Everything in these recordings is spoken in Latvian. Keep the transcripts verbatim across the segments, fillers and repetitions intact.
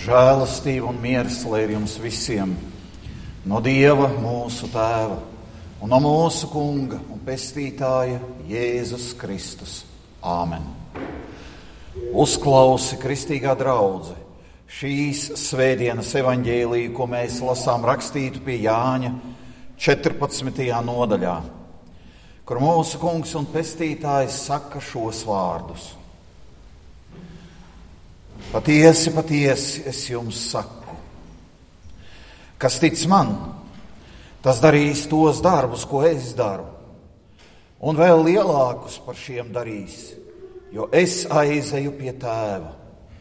Žēlastība un miers lai ir jums visiem no Dieva mūsu Tēva un no mūsu Kunga un Pestītāja Jēzus Kristus. Āmen. Uzklausi, kristīgā draudze, šīs svētdienas evaņģēliju, ko mēs lasām rakstītu pie Jāņa četrpadsmitajā nodaļā, kur mūsu Kungs un Pestītājs saka šos vārdus. Patiesi, patiesi, es jums saku, kas tic man, tas darīs tos darbus, ko es daru, un vēl lielākus par šiem darīs, jo es aizeju pie Tēva.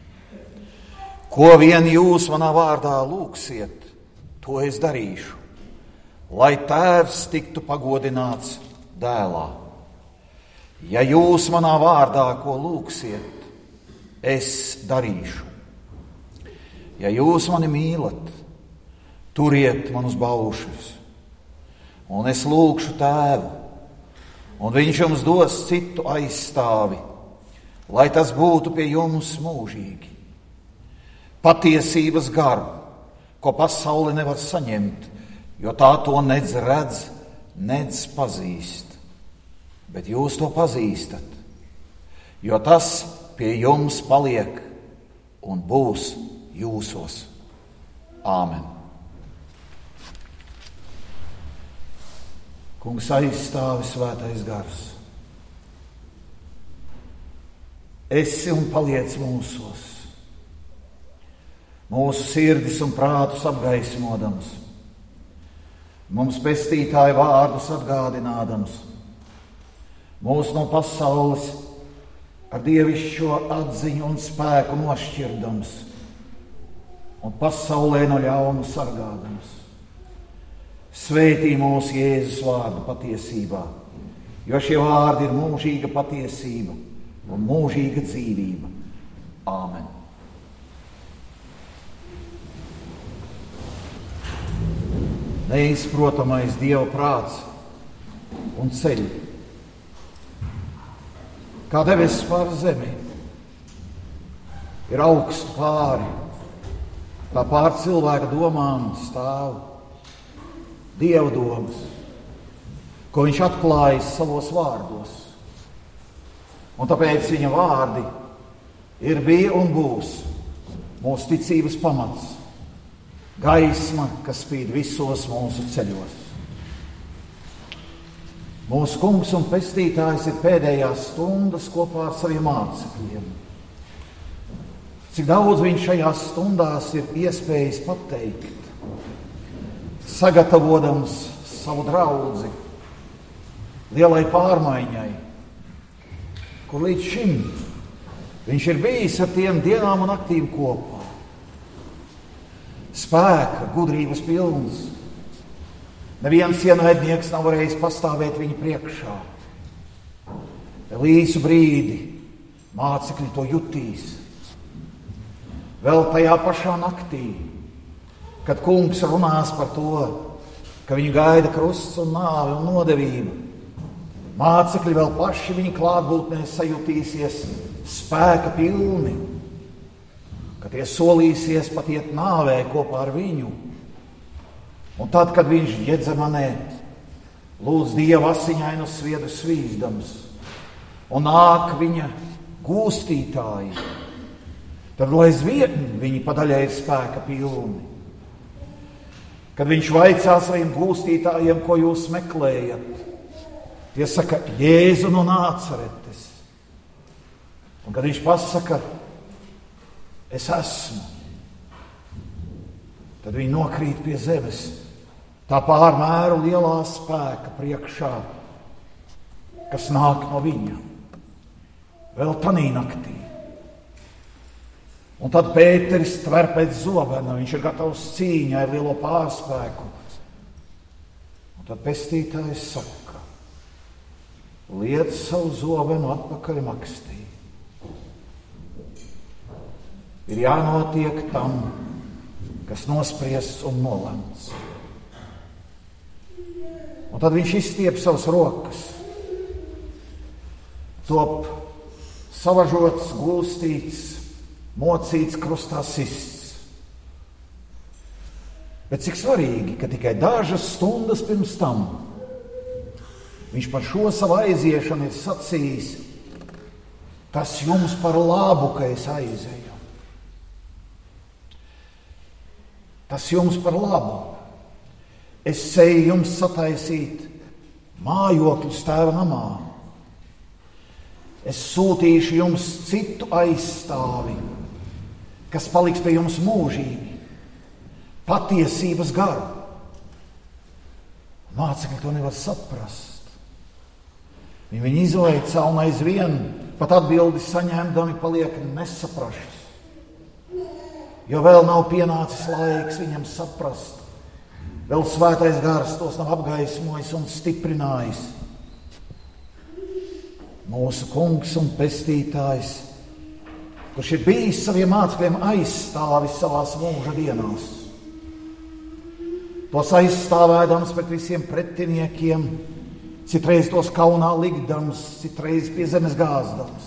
Ko vien jūs manā vārdā lūgsiet, to es darīšu, lai Tēvs tiktu pagodināts dēlā. Ja jūs manā vārdā ko lūgsiet, es darīšu. Ja jūs mani mīlat, turiet manus baušus, un es lūgšu Tēvu, un viņš jums dos citu aizstāvi, lai tas būtu pie jums mūžīgi. Patiesības garu, ko pasaule nevar saņemt, jo tā to nedz redz, nedz pazīst. Bet jūs to pazīstat, jo tas pie jums paliek un būs jūsos. Āmen. Kungs aizstāvi svētais gars. Esi un paliec mūsos, mūsu sirdis un prātus apgaismodams, mums Pestītāja vārdus atgādinādams, mūs no pasaules ar dievišķo atziņu un spēku nošķirdams un pasaulē no ļaunu sargādams. Svētī mūs Jēzus vārdu patiesībā, jo šie vārdi ir mūžīga patiesība un mūžīga dzīvība. Āmen. Neizprotamais Dieva prāts un ceļi, kā debesis pār zemi, ir augstu pāri, kā pār cilvēka domām stāv Dieva domas, ko viņš atklājas savos vārdos. Un tāpēc viņa vārdi ir bija un būs mūsu ticības pamats, gaisma, kas spīd visos mūsu ceļos. Mūsu Kungs un Pestītājs ir pēdējās stundas kopā ar saviem mācekļiem. Cik daudz viņš šajās stundās ir iespējas pateikt, sagatavotams savu draudzi lielai pārmaiņai, kur līdz šim viņš ir bijis ar tiem dienām un naktīm kopā. Spēka, gudrības pilns. Neviens ienaidnieks nav varējis pastāvēt viņa priekšā. Vēl īsu brīdi mācekļi to jutīs. Vēl tajā pašā naktī, kad kungs runās par to, ka viņu gaida krusts un nāve un nodevība, mācekļi vēl paši viņa klātbūtnē sajutīsies spēka pilni, ka tie solīsies pat iet nāvē kopā ar viņu. Un tad, kad viņš Ģedzemanē lūdz Dieva asiņainu sviedru svīzdams un nāk viņa gūstītāji, tad lai aizvien viņi padaļai ir spēka pilni. Kad viņš vaicā saviem gūstītājiem, ko jūs meklējat, tie saka, Jēzu no Nācaretes. Un kad viņš pasaka, es esmu, tad viņi nokrīt pie zemes, tā pārmēru lielā spēka priekšā, kas nāk no viņa, vēl tanī naktī. Un tad Pēteris tver pēc zobena, viņš ir gatavs cīņai ar lielo pārspēku. Un tad Pestītājs saka, liec savu zobenu atpakaļ makstī. Ir jānotiek tam, kas nospriests un nolemts. Un tad viņš izstiep savas rokas, top savažots, gūstīts, mocīts, krustā sists. Bet cik svarīgi, ka tikai dažas stundas pirms tam viņš par šo savu aiziešanu ir sacījis: tas jums par labu, ka es aizēju. Tas jums par labu. Es eju jums sataisīt mājokļus tēva namā. Es sūtīšu jums citu aizstāvi, kas paliks pie jums mūžīgi, patiesības garu. Mācekļi to nevar saprast. Viņi viņu izvaicā un aizvien pat atbildi saņemdami paliek nesaprašas. Jo vēl nav pienācis laiks viņam saprast. Vēl svētais gars tos nav apgaismojis un stiprinājis. Mūsu kungs un pestītājs, kurš ir bijis saviem mācekļiem aizstāvis savās mūža dienās. Tos aizstāvēdams pret visiem pretiniekiem, citreiz tos kaunā likdams, citreiz pie zemes gāzdams.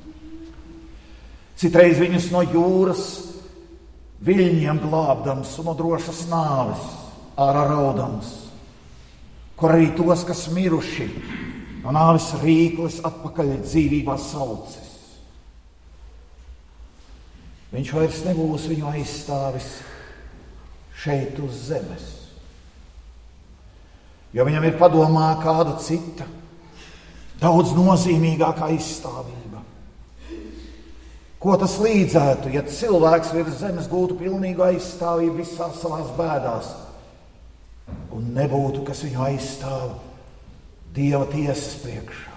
Citreiz viņus no jūras viļņiem glābdams un no drošas nāves ārā raudams, kur arī tos, kas miruši, no nāves rīkles atpakaļ dzīvībā saucis. Viņš vairs nebūs viņu aizstāvis šeit uz zemes, jo viņam ir padomā kāda cita, daudz nozīmīgāka aizstāvība. Ko tas līdzētu, ja cilvēks virs zemes gūtu pilnīgu aizstāvību visās savās bēdās un nebūtu, kas viņu aizstāv Dieva tiesas priekšā,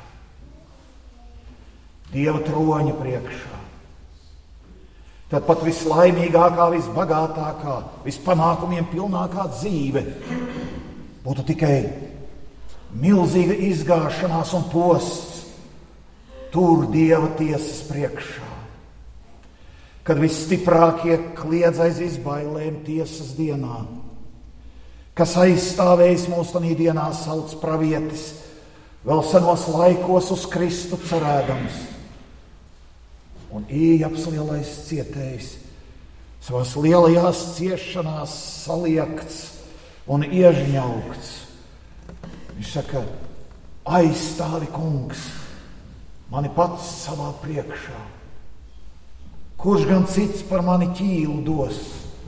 Dieva troņa priekšā? Tad pat vislaimīgākā, visbagātākā, vispanākumiem pilnākā dzīve būtu tikai milzīga izgāšanās un posts tur Dieva tiesas priekšā, kad visstiprākie kliedz aiz izbailēm tiesas dienā, kas aizstāvējis mūs tanī dienā sauc pravietis, vēl senos laikos uz Kristu cerēdams, un Ījabs lielais cietējs savās lielajās ciešanās saliekts un iežņaukts. Viņš saka: aizstāvi, kungs, mani pats savā priekšā. Kurš gan cits par mani ķīlu dos?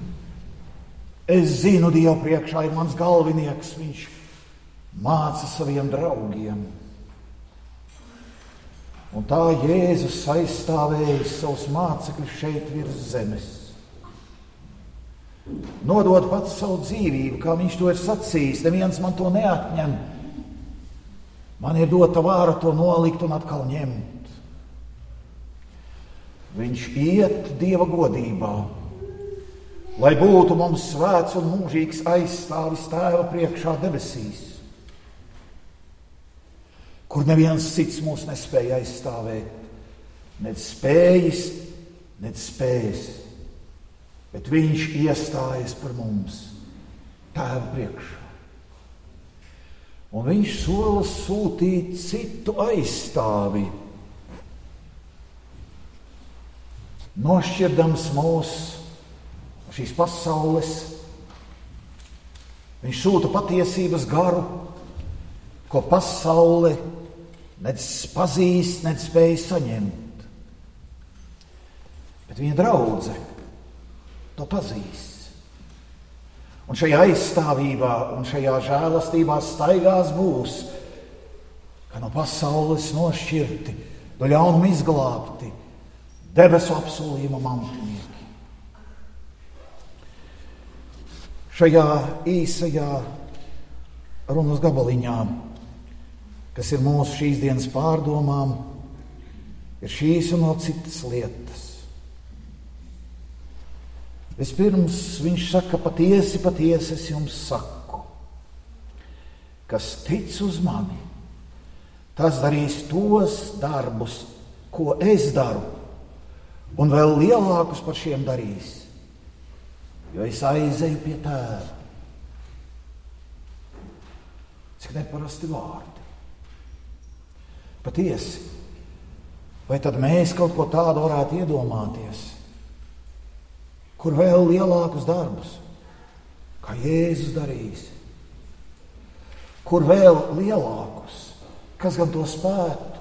Es zinu, Dieva priekšā ir mans galvinieks, viņš māca saviem draugiem. Un tā Jēzus aizstāvējis savus mācekļus šeit virs zemes. Nodod pats savu dzīvību, kā viņš to ir sacījis, neviens man to neatņem. Man ir dota vāra to nolikt un atkal ņemt. Viņš iet Dieva godībā, lai būtu mums svēts un mūžīgs aizstāvis Tēva priekšā debesīs, kur neviens cits mūs nespēja aizstāvēt, nec spējis, nec spējas, bet viņš iestājas par mums Tēva priekšā. Un viņš sola sūtīt citu aizstāvi, nošķirdams mūs no šīs pasaules. Viņš sūta patiesības garu, ko pasaule nec pazīst, nec spēj saņemt. Bet viņa draudze to pazīst. Un šajā aizstāvībā un šajā žēlastībā staigās būs, ka no pasaules nošķirti, no ļaunuma izglābti, debesu apsolījuma mantinieki. Šajā īsajā runas gabaliņā, kas ir mūsu šīs dienas pārdomām, ir šīs un no citas lietas. Vispirms viņš saka: patiesi, patiesi es jums saku, kas tic uz mani, tas darīs tos darbus, ko es daru, un vēl lielākus par šiem darīs, jo es aizeju pie Tēva. Cik neparasti vārdi. Patiesi, vai tad mēs kaut ko tādu varētu iedomāties, kur vēl lielākus darbus, kā Jēzus darījis. Kur vēl lielākus, kas gan to spētu?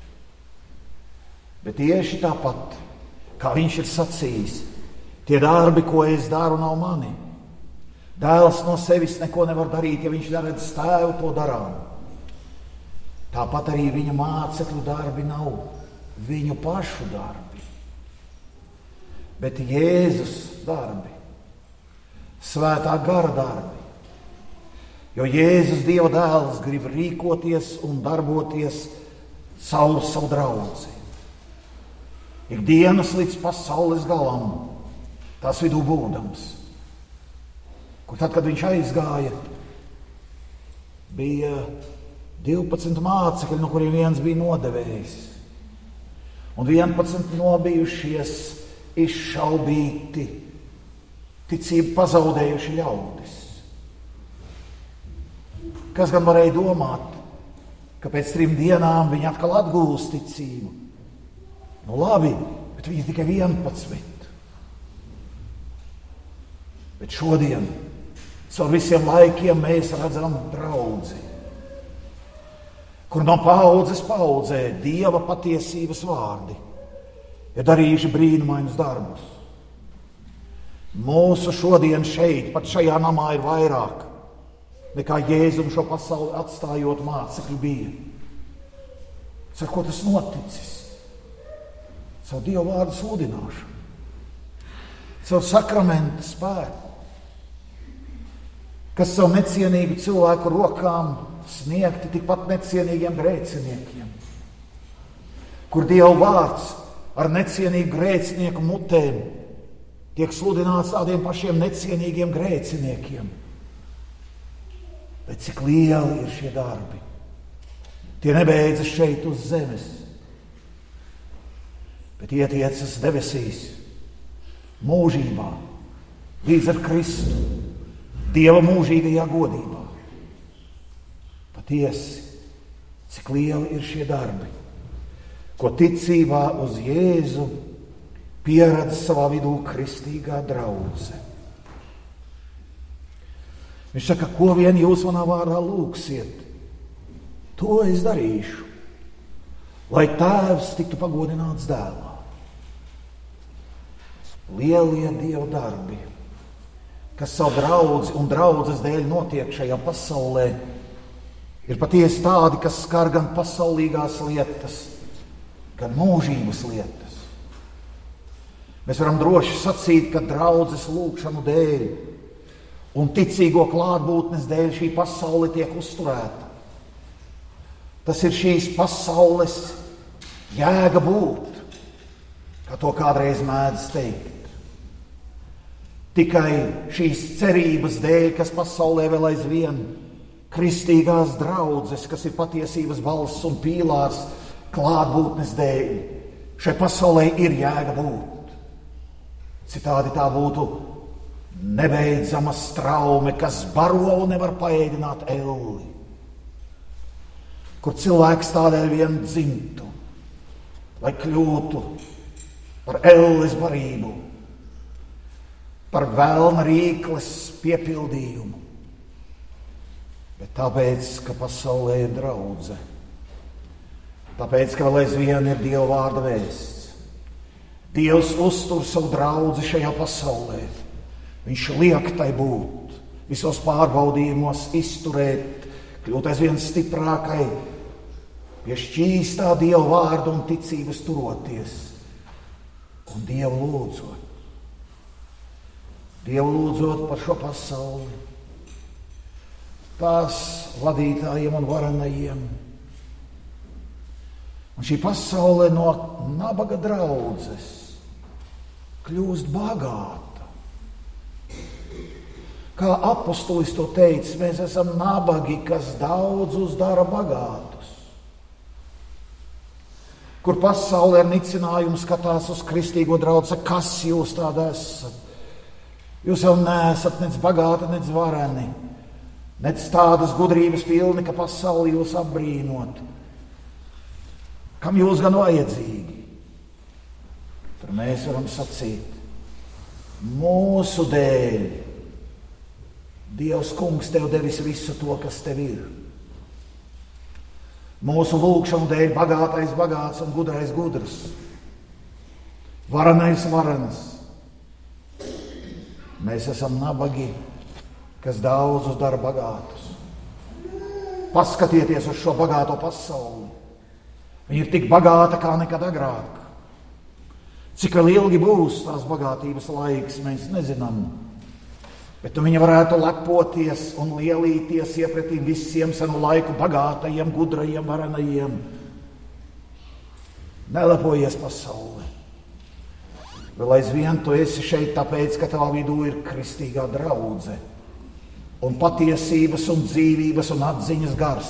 Bet tieši tāpat, kā viņš ir sacījis, tie darbi, ko es daru, nav mani. Dēls no sevis neko nevar darīt, ja viņš neredz tēvu to darām. Tāpat arī viņa mācekļu darbi nav viņu pašu darbi, bet Jēzus darbi, svētā gara darbi. Jo Jēzus Dieva dēls grib rīkoties un darboties caur savu draudzi. Ikdienas līdz pasaules galam, tās vidū būdams. Kur tad, kad viņš aizgāja, bija divpadsmit mācekļi, no kuriem viens bija nodevējis. Un vienpadsmit nobijušies, izšaubīti, ticību pazaudējuši ļaudis. Kas gan varēja domāt, ka pēc trim dienām viņi atkal atgūst ticību? Nu labi, bet viņi tikai vienpadsmit. Bet šodien, caur visiem laikiem, mēs redzam draudzi, kur no paudzes paudzē Dieva patiesības vārdi ir darījuši brīnumainus darbus. Mūsu šodien šeit, pat šajā namā, ir vairāk nekā Jēzum šo pasauli atstājot mācekļu bija. Ar ko tas noticis? Caur Dieva vārdu sludināšanu, caur sakramentu spēku, kas savu necienīgu cilvēku rokām sniegti tikpat necienīgiem grēciniekiem, kur Dieva vārds ar necienīgu grēcinieku mutēm tiek sludināts tādiem pašiem necienīgiem grēciniekiem. Bet cik lieli ir šie darbi? Tie nebeidzas šeit uz zemes, bet ietiecas debesīs, mūžībā, līdz ar Kristu, Dieva mūžīgajā godībā. Patiesi, cik lieli ir šie darbi, ko ticībā uz Jēzu pieredz savā vidū kristīgā draudze. Viņš saka, ko vien jūs manā vārdā lūgsiet, to es darīšu, lai Tēvs tiktu pagodināts dēlā. Lielie Dieva darbi, kas savu draudzi un draudzes dēļ notiek šajā pasaulē, ir patiesi tādi, kas skar gan pasaulīgās lietas, gan mūžības lietas. Mēs varam droši sacīt, ka draudzes lūgšanu dēļ un ticīgo klātbūtnes dēļ šī pasaule tiek uzturēta. Tas ir šīs pasaules jēga būt, kā to kādreiz mēdz teikt. Tikai šīs cerības dēļ, kas pasaulē vēl aizvien kristīgās draudzes, kas ir patiesības balss un pīlārs klātbūtnes dēļ, šai pasaulē ir jēga būt. Citādi tā būtu nebeidzama straume, kas baro un nevar paēdināt elli, kur cilvēks tādēļ vien dzimtu, lai kļūtu par elles barību, par velna rīkles piepildījumu. Bet tāpēc, ka pasaulē ir draudze, tāpēc, ka vēl aizvien ir Dieva vārda vēsts, Dievs uztur savu draudzi šajā pasaulē. Viņš liek tai būt, visos pārbaudījumos izturēt, kļūt aizvien stiprākai, pie šķīstā Dieva vārda un ticības turoties un Dievu lūdzot. Dievu lūdzot par šo pasauli, tās vadītājiem un varenajiem. Un šī pasaule no nabaga draudzes kļūst bagāta. Kā apostolis to teica, mēs esam nabagi, kas daudzus dara bagātus. Kur pasaule ar nicinājumu skatās uz kristīgo draudzi, kas jūs tāda esat? Jūs jau neesat nec bagāti, nec vareni, nec tādas gudrības pilni, ka pasauli jūs apbrīnot. Kam jūs gan vajadzīgi? Tur mēs varam sacīt, mūsu dēļ Dievs, kungs, tev devis visu to, kas tev ir. Mūsu lūgšanu dēļ bagātais bagāts un gudrais gudrs. Varenais varens. Mēs esam nabagi, kas daudzus dara bagātus. Paskatieties uz šo bagāto pasauli. Viņa ir tik bagāta kā nekad agrāk. Cik vēl ilgi būs tās bagātības laiks, mēs nezinām. Bet tu viņa varētu lepoties un lielīties iepratī visiem senu laiku bagātajiem, gudrajiem, varenajiem. Nelepojies pasaulē. Vēl aizvien tu esi šeit tāpēc, ka tavā vidū ir kristīgā draudze un patiesības un dzīvības un atziņas gars.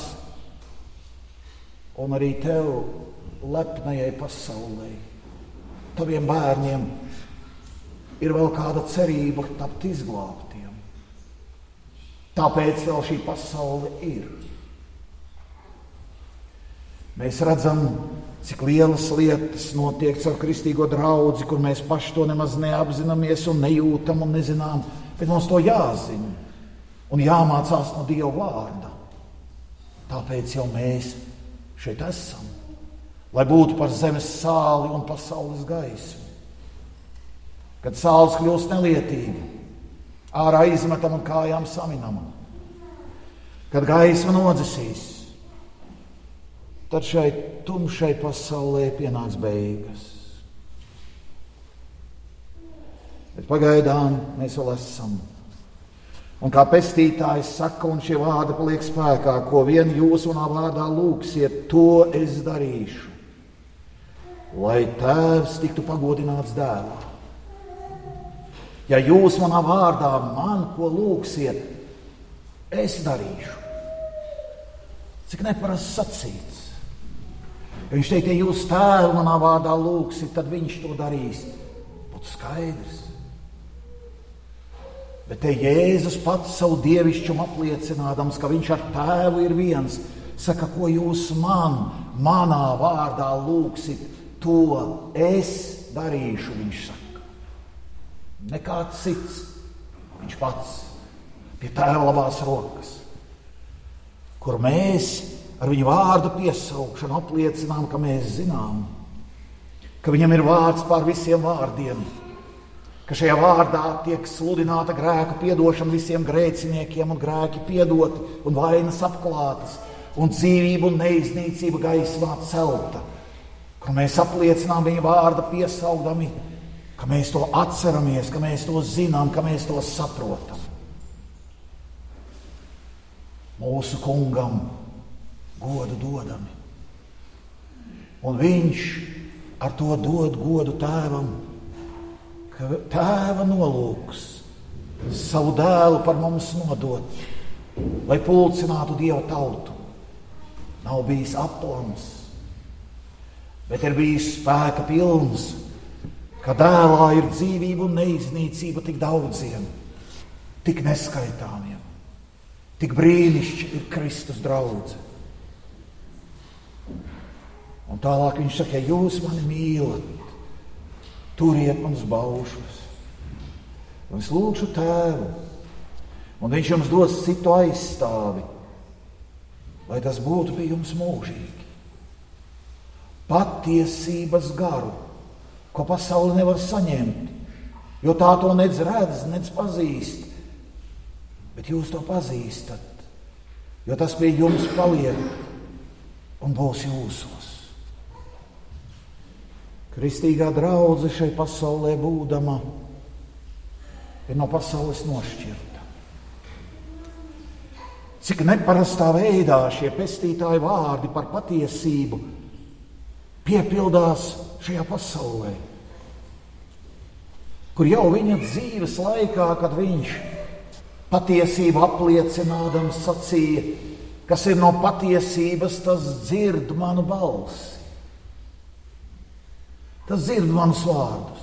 Un arī tev, lepnajai pasaulē, taviem bērniem, ir vēl kāda cerība tapt izglābtiem. Tāpēc vēl šī pasaule ir. Mēs redzam, cik lielas lietas notiek caur kristīgo draudzi, kur mēs paši to nemaz neapzināmies un nejūtam un nezinām, bet mums to jāzina un jāmācās no Dieva vārda. Tāpēc jau mēs šeit esam, lai būtu par zemes sāli un pasaules gaismu. Kad sāls kļūst nelietīgi, ārā izmetam un kājām saminam. Kad gaisma nodzisīs, tad šai tumšai pasaulē pienāks beigas. Bet pagaidām mēs vēl esam. Un kā pestītājs saka, un šie vārdi paliek spēkā, ko vien jūs manā vārdā lūgsiet, to es darīšu, lai Tēvs tiktu pagodināts dēlā. Ja jūs manā vārdā man ko lūgsiet, es darīšu. Cik neparasts sacīts. Ja viņš teikt, ja jūs Tēvu manā vārdā lūgsiet, tad viņš to darīs. Būtu skaidrs. Bet te Jēzus pats savu dievišķumu apliecinādams, ka viņš ar Tēvu ir viens, saka, ko jūs man, manā vārdā lūgsiet, to es darīšu, viņš saka. Nekāds cits, viņš pats, pie Tēva labās rokas, kur mēs ar viņu vārdu piesaukšanu apliecinām, ka mēs zinām, ka viņam ir vārds pār visiem vārdiem, ka šajā vārdā tiek sludināta grēku piedošana visiem grēciniekiem un grēki piedoti un vainas apklātas un dzīvība un neiznīcība gaismā celta, kur mēs apliecinām viņa vārda piesaukdami, ka mēs to atceramies, ka mēs to zinām, ka mēs to saprotam. Mūsu kungam godu dodami. Un viņš ar to dod godu Tēvam, ka Tēva nolūks savu dēlu par mums nodot, lai pulcinātu Dieva tautu. Nav bijis aplams, bet ir bijis spēka pilns, ka dēlā ir dzīvība un neiznīcība tik daudziem, tik neskaitāmiem, tik brīnišķi ir Kristus draudze. Un tālāk viņš saka, ja jūs mani mīlat, turiet manas baušļus. Un es lūgšu Tēvu, un viņš jums dos citu aizstāvi, lai tas būtu pie jums mūžīgi. Patiesības garu, ko pasaule nevar saņemt, jo tā to nedz redz, nedz pazīst. Bet jūs to pazīstat, jo tas pie jums paliek un būs jūsos. Kristīgā draudze šai pasaulē būdama ir no pasaules nošķirta. Cik neparastā veidā šie pestītāji vārdi par patiesību piepildās šajā pasaulē, kur jau viņa dzīves laikā, kad viņš patiesību apliecinādams sacīja, kas ir no patiesības, tas dzird manu balsi, tas dzird manus vārdus.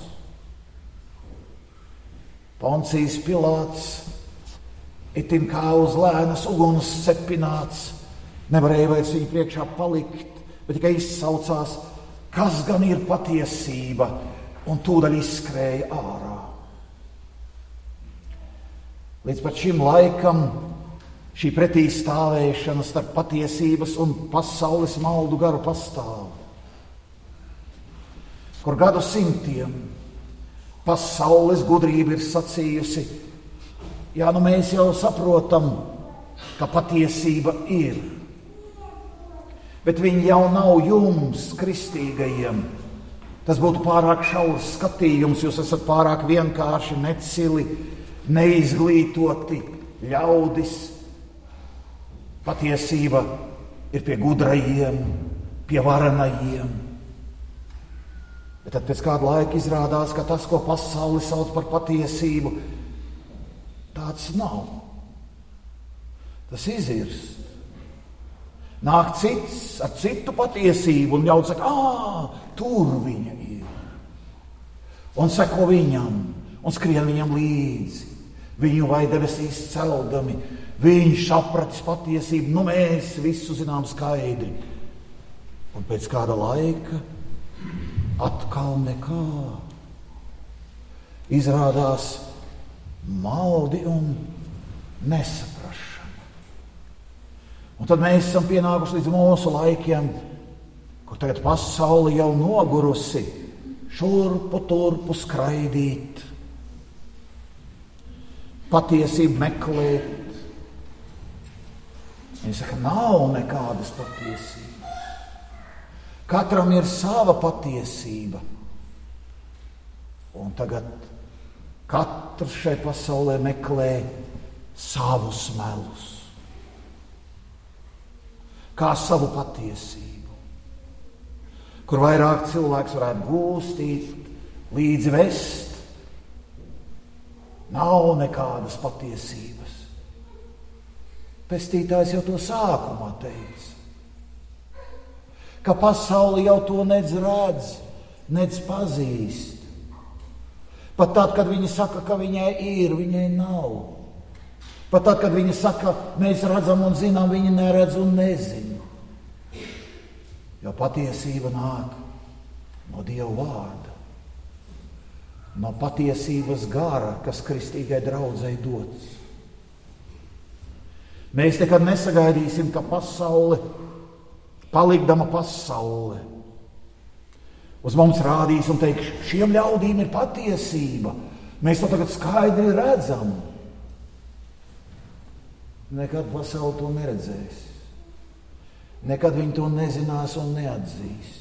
Poncijs Pilāts, itin kā uz lēnas uguns cepināts, nevarēja vairs viņu priekšā palikt, bet tikai izsaucās, kas gan ir patiesība, un tūdaļ izskrēja ārā. Līdz pat šim laikam šī pretī stāvēšana starp patiesības un pasaules maldu garu pastāv, kur gadu simtiem pasaules gudrība ir sacījusi, jā, nu mēs jau saprotam, ka patiesība ir, bet viņi jau nav jums, kristīgajiem. Tas būtu pārāk šaurs skatījums, jūs esat pārāk vienkārši, necili, neizglītoti ļaudis. Patiesība ir pie gudrajiem, pie varenajiem. Bet tad pēc kāda laika izrādās, ka tas, ko pasauli sauc par patiesību, tāds nav. Tas izirst. Nāk cits ar citu patiesību un ļaudis saka, ā, tur viņa ir. Un seko viņam un skrien viņam līdzi. Viņu vai debesīs celdami. Viņš sapratis patiesību, nu mēs visu zinām skaidri. Un pēc kāda laika atkal nekā. Izrādās maldi un nesaprašana. Un tad mēs esam pienākuši līdz mūsu laikiem, kur tagad pasaule jau nogurusi šurpu turpu skraidīt, patiesību meklēt. Viņi saka, nav nekādas patiesības. Katram ir sava patiesība. Un tagad katrs šai pasaulē meklē savus melus. Kā savu patiesību, kur vairāk cilvēks varētu gūstīt, līdzi vest. Nav nekādas patiesības. Pestītājs jau to sākumā teica, ka pasauli jau to nedz redz, nedz pazīst. Pat tad, kad viņi saka, ka viņai ir, viņai nav. Pat tad, kad viņi saka, mēs redzam un zinām, viņi neredz un nezina. Jo patiesība nāk no Dieva vārda, no patiesības gara, kas kristīgai draudzei dots. Mēs nekad nesagaidīsim, ka pasaule, palikdama pasaule, uz mums rādīs un teiks, šiem ļaudīm ir patiesība. Mēs to tagad skaidri redzam. Nekad pasaule to neredzēs. Nekad viņi to nezinās un neatzīs.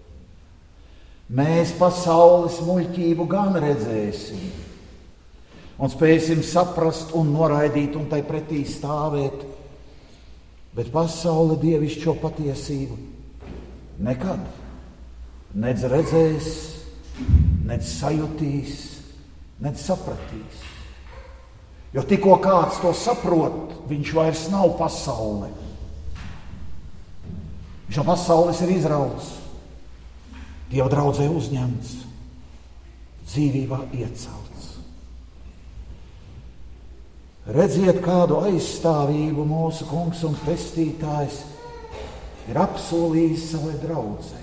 Mēs pasaules muļķību gan redzēsim un spēsim saprast un noraidīt un tai pretī stāvēt, bet pasaule dievišķo patiesību nekad nedz redzēs, nedz sajutīs, nedz sapratīs. Jo tikko kāds to saprot, viņš vairs nav pasaule. Viņš no pasaules ir izrauts, Dieva draudzē uzņemts, dzīvībā iecelts. Redziet, kādu aizstāvību mūsu kungs un pestītājs ir apsolījis savai draudzei.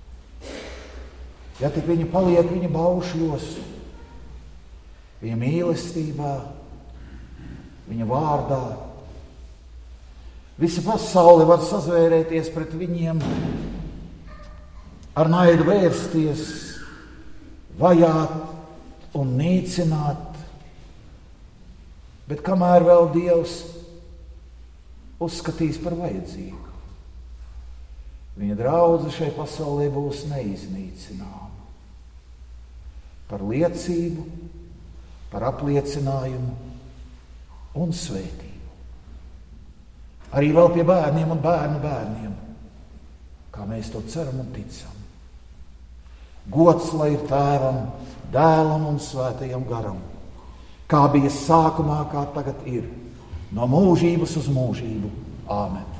Ja tik viņi paliek viņa baušļos, viņa mīlestībā, viņa vārdā, visa pasaule var sazvērēties pret viņiem, ar naidu vērsties, vajāt un nīcināt, bet kamēr vēl Dievs uzskatīs par vajadzīgu, viņa draudze šai pasaulē būs neiznīcināma. Par liecību, par apliecinājumu un svētību. Arī vēl pie bērniem un bērnu bērniem, kā mēs to ceram un ticam. Gods lai ir Tēvam, Dēlam un Svētajam garam, kā bija sākumā, kā tagad ir, no mūžības uz mūžību. Āmen.